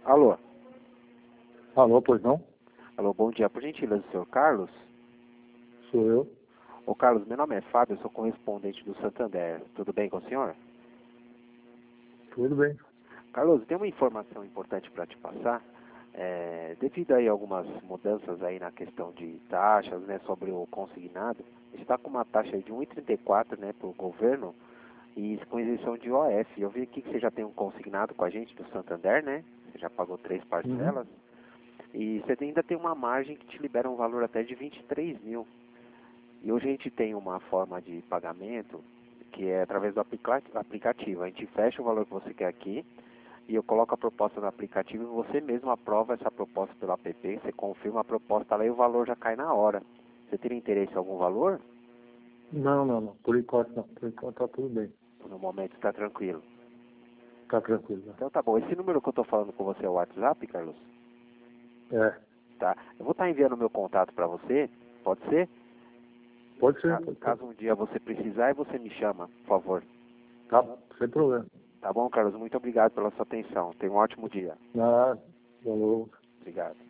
Alô? Alô, pois não? Alô, bom dia. Por gentileza, senhor Carlos? Sou eu. Ô Carlos, meu nome é Fábio, eu sou correspondente do Santander. Tudo bem com o senhor? Tudo bem. Carlos, tem uma informação importante para te passar. Devido aí a algumas mudanças aí na questão de taxas, né, sobre o consignado, a gente está com uma taxa aí de 1,34, né, para o governo e com isenção de IOF. Eu vi aqui que você já tem um consignado com a gente do Santander, né? Você já pagou 3 parcelas. E você ainda tem uma margem que te libera um valor até de 23 mil. E hoje a gente tem uma forma de pagamento que é através do aplicativo. A gente fecha o valor que você quer aqui e eu coloco a proposta no aplicativo e você mesmo aprova essa proposta pelo app, você confirma a proposta lá e o valor já cai na hora. Você teria interesse em algum valor? Não. Por enquanto não. Por enquanto tá tudo bem. No momento está tranquilo. Tá tranquilo. Né? Então tá bom. Esse número que eu estou falando com você é o WhatsApp, Carlos? É. Tá. Eu vou estar enviando meu contato para você, pode ser? Pode ser. Caso um dia você precisar, você me chama, por favor. Tá, sem problema. Tá bom, Carlos? Muito obrigado pela sua atenção. Tenha um ótimo dia. Ah, falou. Obrigado.